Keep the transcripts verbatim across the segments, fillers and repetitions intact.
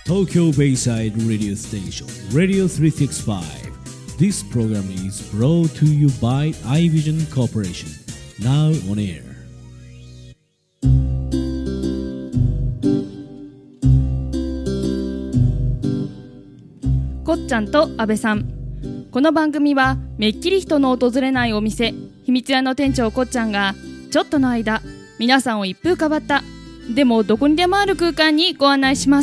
Tokyo Bayside Radio Station Radio three sixty-five. This program is brought to you by iVision Corporation. Now on air. こっちゃんと阿部さん。この番組はめっきり人の訪れないお店、秘密屋の店長こっちゃんがちょっとの間、皆さんを一風変わったでもどこにでもある空間にご案内します。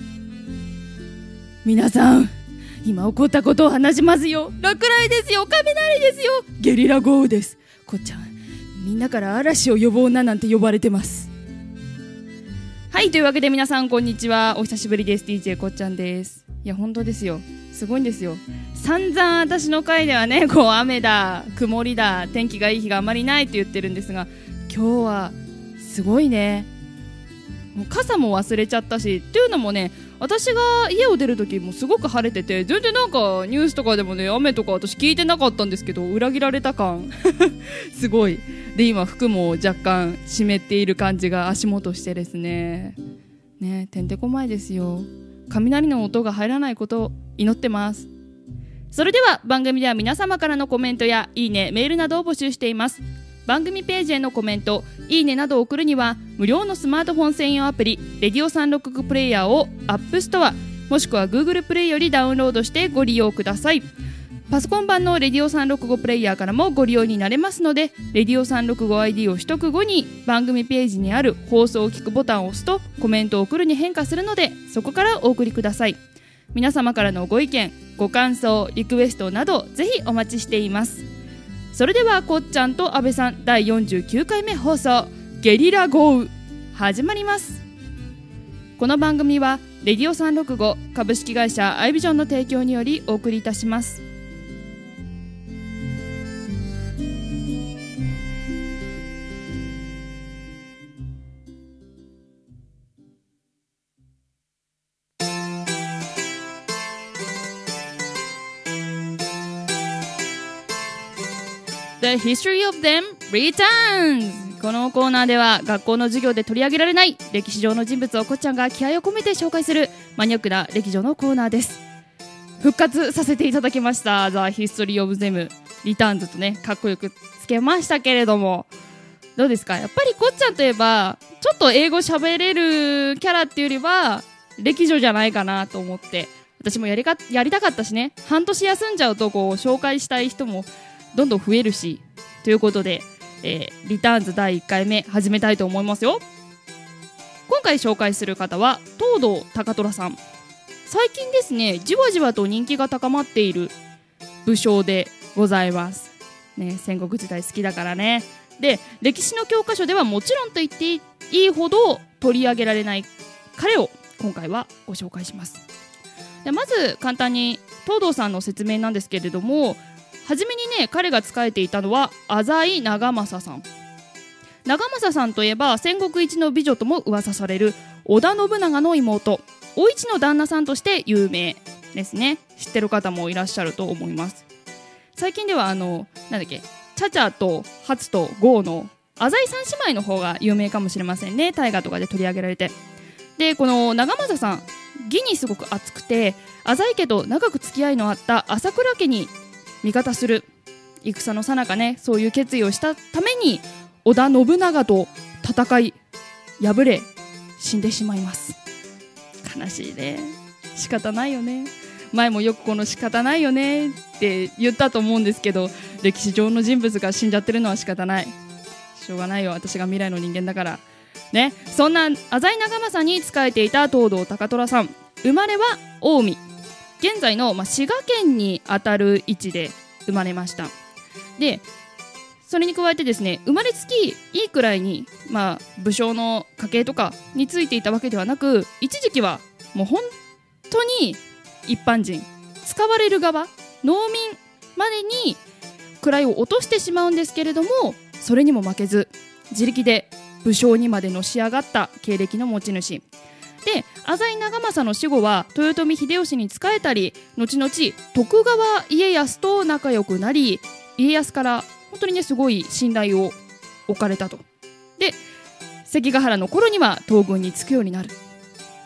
皆さん、今起こったことを話しますよ。落雷ですよ、雷ですよ、ゲリラ豪雨です。こっちゃん、みんなから嵐を呼ぼうななんて呼ばれてます。はい、というわけで皆さんこんにちは、お久しぶりです。 ディージェー こっちゃんです。いや本当ですよ、すごいんですよ。散々私の回ではね、こう雨だ曇りだ天気がいい日があまりないと言ってるんですが、今日はすごいね。もう傘も忘れちゃったし、っていうのもね、私が家を出る時もすごく晴れてて、全然なんかニュースとかでもね、雨とか私聞いてなかったんですけど、裏切られた感すごいで、今服も若干湿っている感じが足元してですね、ね、てんてこまいですよ。雷の音が入らないことを祈ってます。それでは番組では皆様からのコメントやいいね、メールなどを募集しています。番組ページへのコメント、いいねなどを送るには無料のスマートフォン専用アプリレディオさんろくごプレイヤーを App Store もしくは Google プレイよりダウンロードしてご利用ください。パソコン版のレディオさんろくごプレイヤーからもご利用になれますので、レディオさんろくごアイディー を取得後に番組ページにある放送を聞くボタンを押すとコメントを送るに変化するので、そこからお送りください。皆様からのご意見、ご感想、リクエストなどぜひお待ちしています。それではこっちゃんと阿部さんだいよんじゅうきゅうかいめ放送、ゲリラ豪雨始まります。この番組はレディオさんろくご株式会社アイビジョンの提供によりお送りいたします。The History of Them Returns。 このコーナーでは学校の授業で取り上げられない歴史上の人物をこっちゃんが気合を込めて紹介するマニアックな歴上のコーナーです。復活させていただきました The History of Them Returns とね、かっこよくつけましたけれども、どうですか？やっぱりこっちゃんといえばちょっと英語喋れるキャラっていうよりは歴女じゃないかなと思って、私もやりか、やりたかったしね、半年休んじゃうとこう紹介したい人もどんどん増えるし、ということで、えー、リターンズだいいっかいめ始めたいと思いますよ。今回紹介する方は東堂高虎さん。最近ですね、じわじわと人気が高まっている武将でございます、ね、戦国時代好きだからね。で、歴史の教科書ではもちろんと言っていいほど取り上げられない彼を今回はご紹介します。で、まず簡単に東堂さんの説明なんですけれども、はじめにね、彼が仕えていたのは浅井長政さん。長政さんといえば戦国一の美女とも噂される織田信長の妹、お市の旦那さんとして有名ですね。知ってる方もいらっしゃると思います。最近ではあのなんだっけ、チャチャとハツとゴーの浅井三姉妹の方が有名かもしれませんね。大河とかで取り上げられて。で、この長政さん、義にすごく熱くて、浅井家と長く付き合いのあった朝倉家に味方する。戦の最中ね、そういう決意をしたために織田信長と戦い敗れ死んでしまいます。悲しいね。仕方ないよね。前もよくこの仕方ないよねって言ったと思うんですけど、歴史上の人物が死んじゃってるのは仕方ない。しょうがないよ、私が未来の人間だからね。そんな浅井長政に仕えていた東堂高虎さん、生まれは近江、現在の、まあ、滋賀県にあたる位置で生まれました。で、それに加えてですね、生まれつきいいくらいに、まあ、武将の家系とかについていたわけではなく、一時期はもう本当に一般人、使われる側、農民までに位を落としてしまうんですけれども、それにも負けず自力で武将にまでのし上がった経歴の持ち主で、浅井長政の死後は豊臣秀吉に仕えたり、後々徳川家康と仲良くなり、家康から本当にね、すごい信頼を置かれたと。で、関ヶ原の頃には東軍につくようになる。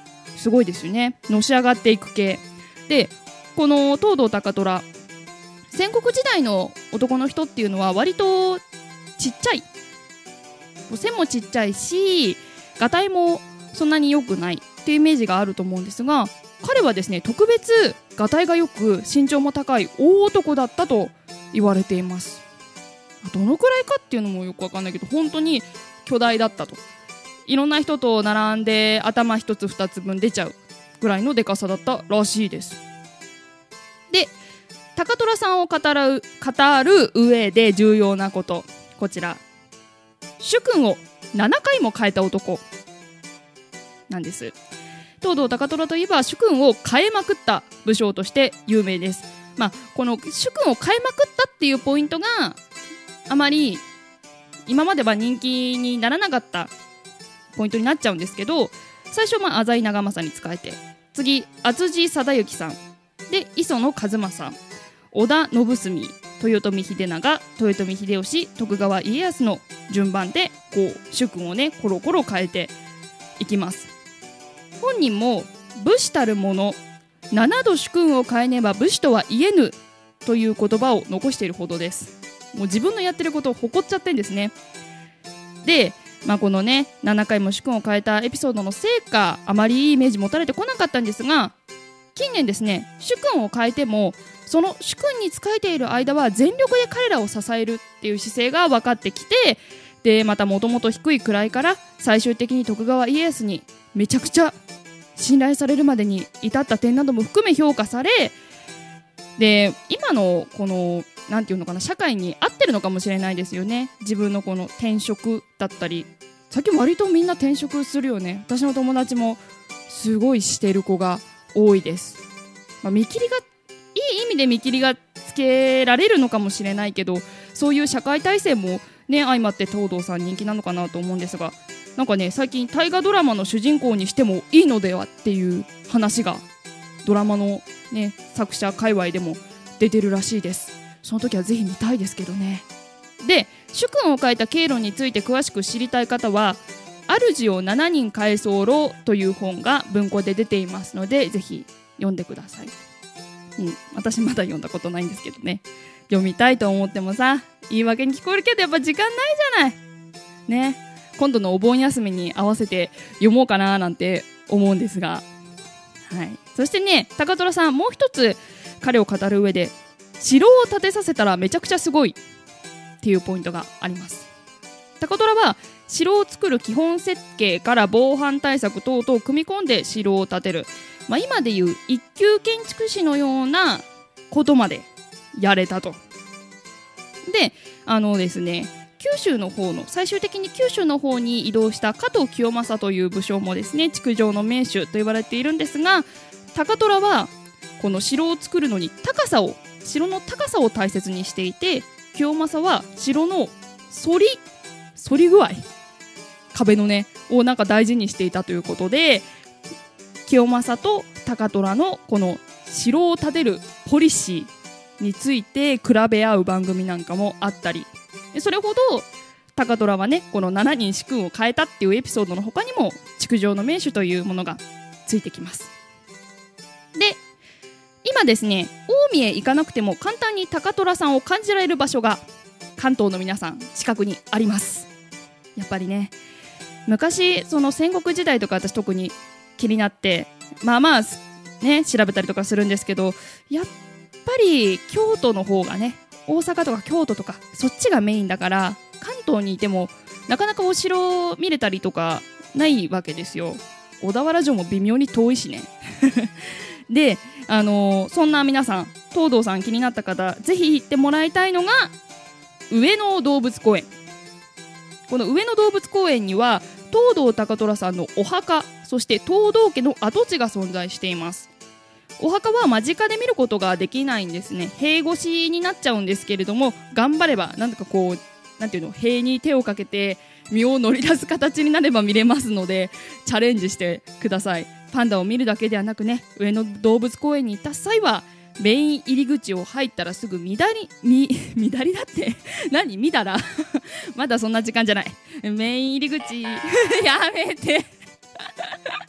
すごいですよね。のし上がっていく系で、この東堂高虎、戦国時代の男の人っていうのは割とちっちゃい、背もちっちゃいし、がたいもそんなに良くないっていうイメージがあると思うんですが、彼はですね、特別がたいが良く身長も高い大男だったと言われています。どのくらいかっていうのもよくわかんないけど、本当に巨大だったと。いろんな人と並んで頭一つ二つ分出ちゃうぐらいのでかさだったらしいです。で、高虎さんを語る、語る上で重要なこと、こちら、主君をななかいも変えた男なんです。東堂高虎といえば主君を変えまくった武将として有名です。まあ、この主君を変えまくったっていうポイントがあまり今までは人気にならなかったポイントになっちゃうんですけど、最初まあ浅井長政に仕えて、次厚地貞行さんで、磯野一正、織田信澄、豊臣秀長、豊臣秀吉、徳川家康の順番でこう主君をねコロコロ変えていきます。本人も武士たる者、七度主君を変えねば武士とは言えぬという言葉を残しているほどです。もう自分のやってることを誇っちゃってんですね。で、まあ、このねななかいも主君を変えたエピソードのせいか、あまりいいイメージ持たれてこなかったんですが、近年ですね、主君を変えてもその主君に仕えている間は全力で彼らを支えるっていう姿勢が分かってきて、でまたもともと低い位から最終的に徳川家康にめちゃくちゃ信頼されるまでに至った点なども含め評価され、で今のこのなんていうのかな、社会に合ってるのかもしれないですよね。自分のこの転職だったり、最近割とみんな転職するよね。私の友達もすごいしてる子が多いです。まあ、見切りがいい意味で見切りがつけられるのかもしれないけど、そういう社会体制もね相まって東堂さん人気なのかなと思うんですが、なんかね最近大河ドラマの主人公にしてもいいのではっていう話がドラマの、ね、作者界隈でも出てるらしいです。その時はぜひ見たいですけどね。で、主君を変えた経路について詳しく知りたい方は、主をななにん変え候という本が文庫で出ていますので、ぜひ読んでください。うん、私まだ読んだことないんですけどね、読みたいと思ってもさ、言い訳に聞こえるけどやっぱ時間ないじゃないね。今度のお盆休みに合わせて読もうかななんて思うんですが、はい、そしてね、高虎さんもう一つ彼を語る上で、城を建てさせたらめちゃくちゃすごいっていうポイントがあります。高虎は城を作る基本設計から防犯対策等々を組み込んで城を建てる、まあ、今でいう一級建築士のようなことまでやれたと。で、あのですね、九州の方の最終的に九州の方に移動した加藤清正という武将もですね、築城の名手と言われているんですが、高虎はこの城を作るのに高さを城の高さを大切にしていて、清正は城の反り反り具合、壁のねをなんか大事にしていたということで、清正と高虎のこの城を建てるポリシーについて比べ合う番組なんかもあったり、それほど高虎はねこのななにん主君を変えたっていうエピソードの他にも築城の名手というものがついてきます。で、今ですね、近江へ行かなくても簡単に高虎さんを感じられる場所が関東の皆さん近くにあります。やっぱりね、昔その戦国時代とか私特に気になってまあまあね調べたりとかするんですけど、やっぱり京都の方がね、大阪とか京都とかそっちがメインだから、関東にいてもなかなかお城を見れたりとかないわけですよ。小田原城も微妙に遠いしねで、あのー、そんな皆さん、東堂さん気になった方、ぜひ行ってもらいたいのが上野動物公園。この上野動物公園には東堂高虎さんのお墓、そして東堂家の跡地が存在しています。お墓は間近で見ることができないんですね。塀越しになっちゃうんですけれども、頑張ればなんとかこうなんていうの、塀に手をかけて身を乗り出す形になれば見れますので、チャレンジしてください。パンダを見るだけではなくね、上野動物公園に行った際はメイン入り口を入ったらすぐみだりみみだりだって何みだらまだそんな時間じゃない。メイン入り口やめて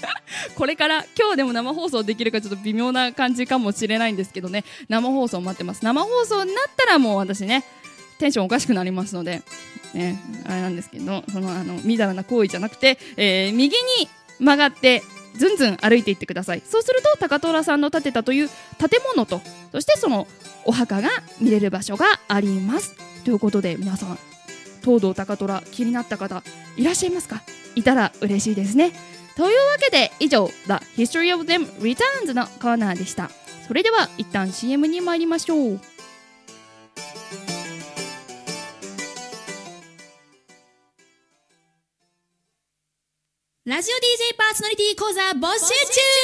これから今日でも生放送できるかちょっと微妙な感じかもしれないんですけどね、生放送待ってます。生放送になったらもう私ねテンションおかしくなりますので、ね、あれなんですけど、そのあのみだらな行為じゃなくて、えー、右に曲がってずんずん歩いていってください。そうすると高虎さんの建てたという建物と、そしてそのお墓が見れる場所がありますということで、皆さん東堂高虎気になった方いらっしゃいますか？いたら嬉しいですね。というわけで以上 The History of Them Returns のコーナーでした。それでは一旦 シーエム に参りましょう。 ラジオ ディージェー パーソナリティ講座募集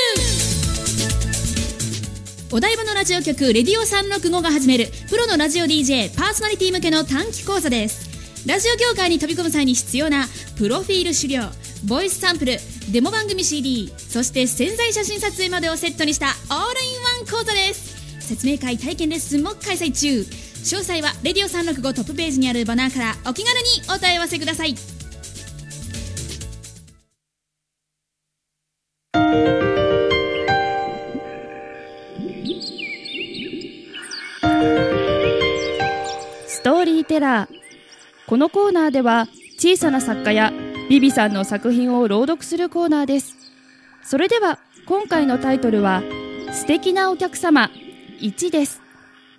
中。お台場のラジオ局レディオさんろくごが始めるプロのラジオ ディージェー パーソナリティ向けの短期講座です。ラジオ業界に飛び込む際に必要なプロフィール資料、ボイスサンプル、デモ番組 シーディー、そして宣材写真撮影までをセットにしたオールインワン講座です。説明会、体験レッスンも開催中。詳細はレディオさんろくごトップページにあるバナーからお気軽にお問い合わせください。 ストーリーテラー。このコーナーでは小さな作家やビビさんの作品を朗読するコーナーです。それでは今回のタイトルは素敵なお客様いちです。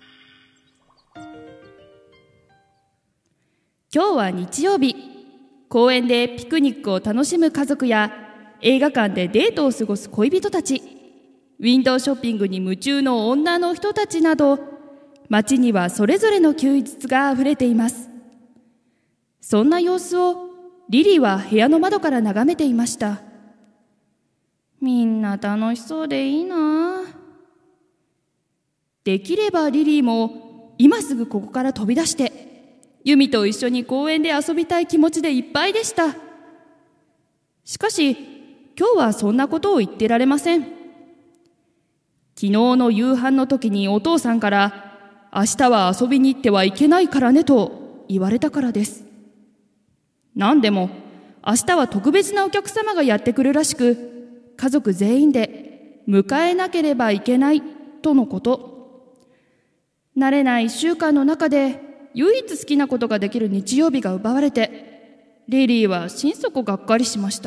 今日は日曜日、公園でピクニックを楽しむ家族や映画館でデートを過ごす恋人たち、ウィンドウショッピングに夢中の女の人たちなど、街にはそれぞれの休日があふれています。そんな様子をリリーは部屋の窓から眺めていました。みんな楽しそうでいいな。できればリリーも今すぐここから飛び出してユミと一緒に公園で遊びたい気持ちでいっぱいでした。しかし今日はそんなことを言ってられません。昨日の夕飯の時にお父さんから明日は遊びに行ってはいけないからねと言われたからです。何でも明日は特別なお客様がやってくるらしく、家族全員で迎えなければいけないとのこと。慣れないいっしゅうかんの中で唯一好きなことができる日曜日が奪われて、リリーは心底がっかりしました。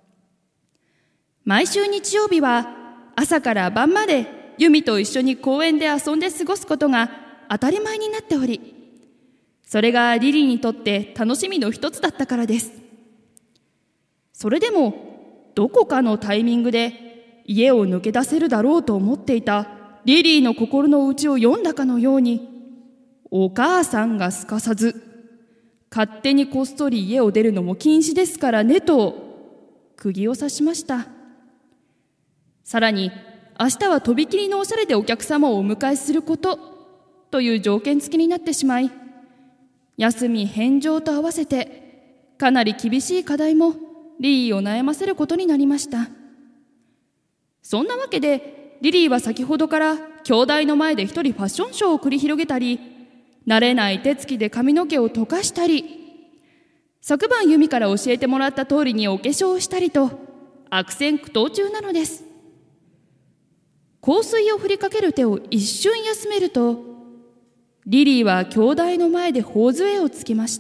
毎週日曜日は朝から晩までユミと一緒に公園で遊んで過ごすことが当たり前になっており、それがリリーにとって楽しみの一つだったからです。それでもどこかのタイミングで家を抜け出せるだろうと思っていたリリーの心の内を読んだかのように、お母さんがすかさず、勝手にこっそり家を出るのも禁止ですからねと釘を刺しました。さらに明日はとびきりのおしゃれでお客様をお迎えすることという条件付きになってしまい、休み返上と合わせてかなり厳しい課題もリリーを悩ませることになりました。そんなわけでリリーは先ほどから兄弟の前で一人ファッションショーを繰り広げたり、慣れない手つきで髪の毛を溶かしたり、昨晩ユミから教えてもらった通りにお化粧をしたりと悪戦苦闘中なのです。香水を振りかける手を一瞬休めると、リリーは兄弟の前で頬杖をつきました。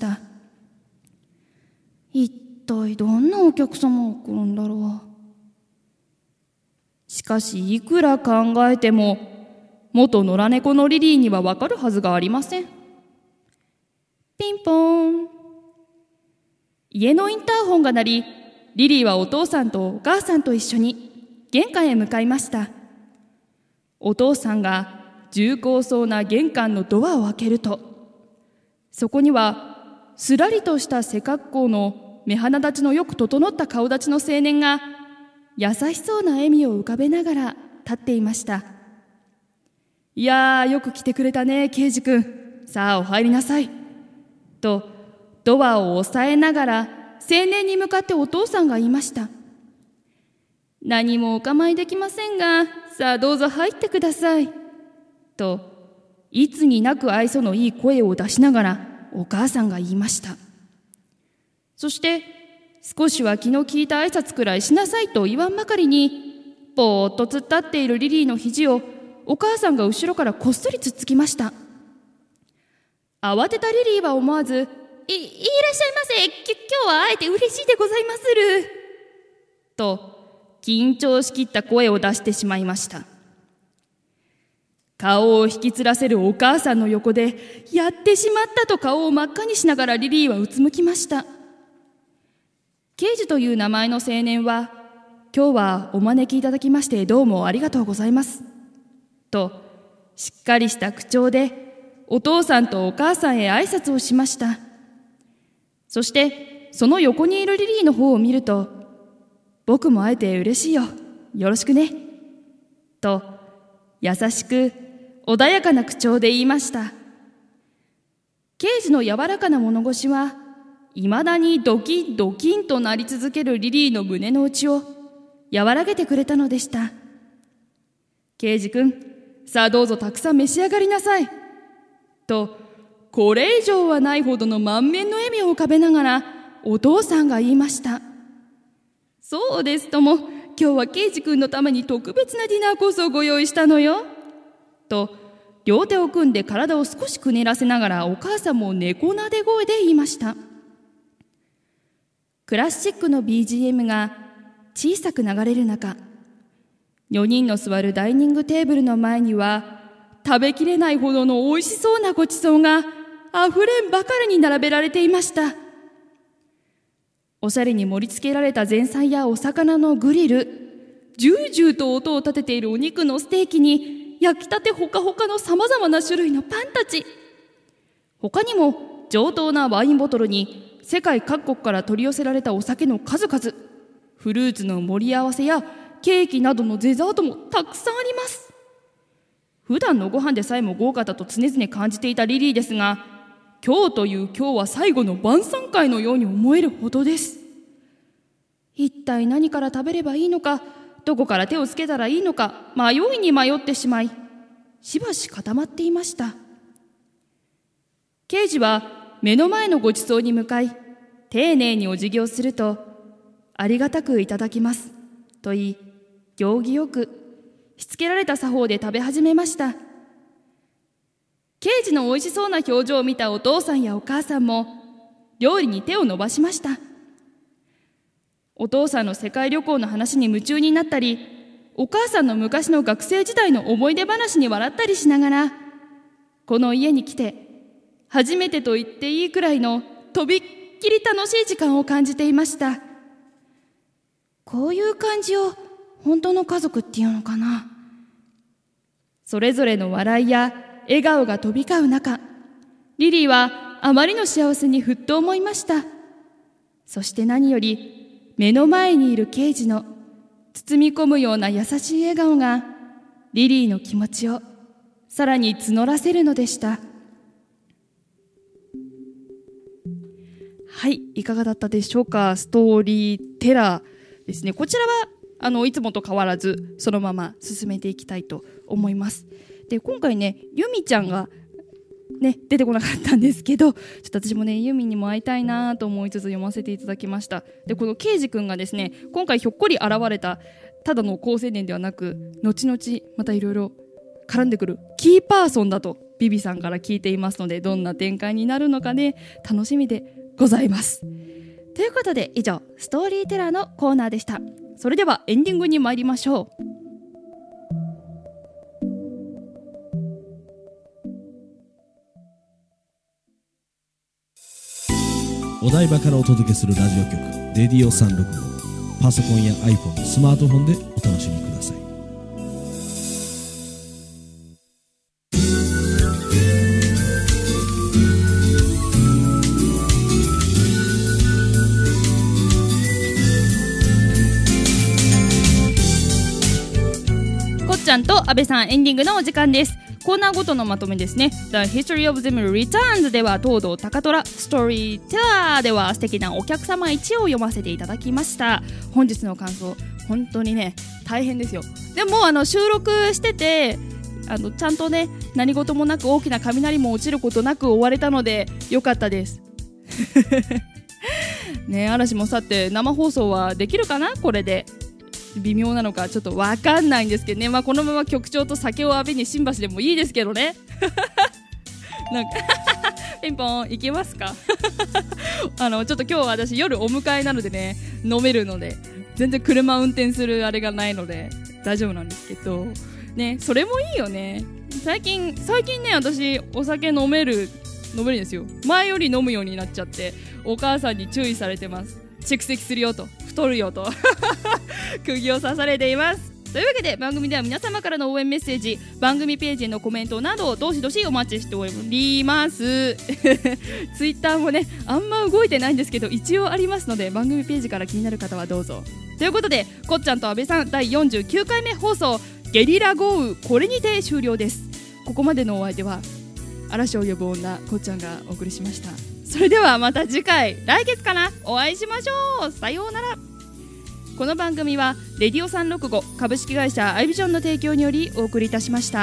一体どんなお客様が来るんだろう。しかしいくら考えても元野良猫のリリーにはわかるはずがありません。ピンポーン。家のインターホンが鳴り、リリーはお父さんとお母さんと一緒に玄関へ向かいました。お父さんが重厚そうな玄関のドアを開けると、そこにはすらりとした背格好の目鼻立ちのよく整った顔立ちの青年が優しそうな笑みを浮かべながら立っていました。いやー、よく来てくれたね、刑事君。さあお入りなさい。とドアを押さえながら青年に向かってお父さんが言いました。何もお構いできませんが、さあどうぞ入ってください。といつになく愛想のいい声を出しながらお母さんが言いました。そして少しは気の利いた挨拶くらいしなさいと言わんばかりに、ぼーっと突っ立っているリリーの肘をお母さんが後ろからこっそりつっつきました。慌てたリリーは思わず、い、いらっしゃいませ、き今日は会えて嬉しいでございまする。と、緊張しきった声を出してしまいました。顔を引きつらせるお母さんの横で、やってしまったと顔を真っ赤にしながらリリーはうつむきました。ケイジという名前の青年は、今日はお招きいただきましてどうもありがとうございます。と、しっかりした口調で、お父さんとお母さんへ挨拶をしました。そして、その横にいるリリーの方を見ると、僕も会えて嬉しいよ。よろしくね。と、優しく、穏やかな口調で言いました。ケイジの柔らかな物腰は、いまだにドキンドキンとなり続けるリリーの胸の内を和らげてくれたのでした。ケイジ君、さあどうぞたくさん召し上がりなさい。と、これ以上はないほどの満面の笑みを浮かべながら、お父さんが言いました。そうですとも、今日はケイジ君のために特別なディナーコースをご用意したのよ。と、両手を組んで体を少しくねらせながらお母さんも猫なで声で言いました。クラシックの ビージーエム が小さく流れる中、よにんの座るダイニングテーブルの前には食べきれないほどの美味しそうなごちそうがあふれんばかりに並べられていました。おしゃれに盛り付けられた前菜やお魚のグリル、ジュージューと音を立てているお肉のステーキに焼きたてほかほかのさまざまな種類のパンたち、他にも上等なワインボトルに世界各国から取り寄せられたお酒の数々、フルーツの盛り合わせやケーキなどのデザートもたくさんあります。普段のご飯でさえも豪華だと常々感じていたリリーですが、今日という今日は最後の晩餐会のように思えるほどです。一体何から食べればいいのか、どこから手をつけたらいいのか、迷いに迷ってしまい、しばし固まっていました。ケイジは目の前のごちそうに向かい、丁寧にお辞儀をすると、ありがたくいただきます、と言い、行儀よく、しつけられた作法で食べ始めました。ケイジの美味しそうな表情を見たお父さんやお母さんも、料理に手を伸ばしました。お父さんの世界旅行の話に夢中になったり、お母さんの昔の学生時代の思い出話に笑ったりしながら、この家に来て、初めてと言っていいくらいのとびっきり楽しい時間を感じていました。こういう感じを本当の家族っていうのかな。それぞれの笑いや笑顔が飛び交う中、リリーはあまりの幸せにふっと思いました。そして何より目の前にいるケイジの包み込むような優しい笑顔がリリーの気持ちをさらに募らせるのでした。はい、いかがだったでしょうか。ストーリーテラーですね。こちらはあのいつもと変わらずそのまま進めていきたいと思います。で、今回ね、ユミちゃんがね出てこなかったんですけど、ちょっと私もねユミにも会いたいなと思いつつ読ませていただきました。で、このケイジ君がですね、今回ひょっこり現れたただの好青年ではなく、後々またいろいろ絡んでくるキーパーソンだとビビさんから聞いていますので、どんな展開になるのかね、楽しみでございます。ということで、以上ストーリーテラーのコーナーでした。それではエンディングに参りましょう。 お台場からお届けするラジオ局レディオさんろくご、パソコンや iPhone、スマートフォンでお楽しみください。 こっちゃんと安倍さん、エンディングのお時間です。コーナーごとのまとめですね。 The History of Them Returns では東堂高虎、ストーリーテラーでは素敵なお客様いちを読ませていただきました。本日の感想、本当にね大変ですよ。でもあの収録しててあのちゃんとね何事もなく、大きな雷も落ちることなく終われたのでよかったですね、嵐も去って生放送はできるかな、これで。微妙なのかちょっとわかんないんですけどね、まあ、このまま局長と酒を浴びに新橋でもいいですけどねなんかピンポン行けますかあのちょっと今日は私夜お迎えなのでね、飲めるので全然車運転するあれがないので大丈夫なんですけどね、それもいいよね。最近最近ね、私お酒飲める飲めるんですよ。前より飲むようになっちゃって、お母さんに注意されてます。蓄積するよと、太るよと釘を刺されています。というわけで番組では皆様からの応援メッセージ、番組ページへのコメントなどどしどしお待ちしておりますツイッターもねあんま動いてないんですけど一応ありますので、番組ページから気になる方はどうぞ。ということで、こっちゃんと阿部さんだいよんじゅうきゅうかいめ放送ゲリラ豪雨、これにて終了です。ここまでのお相手は嵐を呼ぶ女こっちゃんがお送りしました。それではまた次回、来月かな、お会いしましょう。さようなら。この番組はレディオさんろくご株式会社アイビジョンの提供によりお送りいたしました。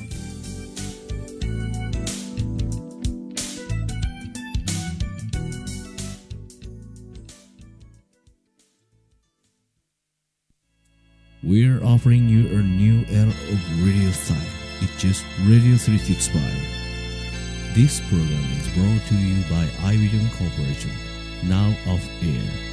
We're offering you a new era of radio style. It's just Radio three sixty-five. This program is brought to you by iVision Corporation. Now off air.